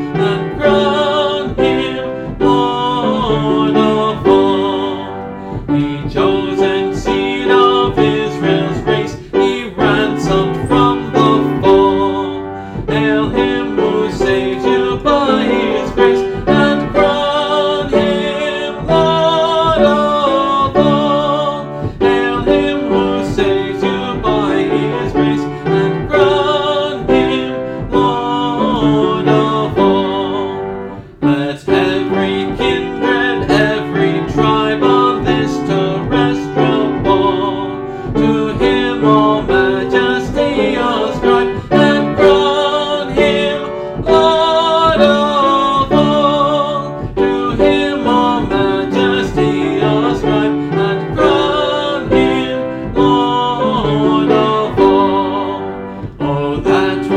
and crown him Lord of all. He chosen seed of Israel's race, he ransomed from the fall. Hail him who saves you by his grace, and crown him Lord of all. Hail him who saves you by his grace, and crown him Lord of all. Let every kindred, every tribe on this terrestrial ball to him all majesty ascribe, and crown him Lord of all. To him all majesty ascribe, and crown him Lord of all. Oh, that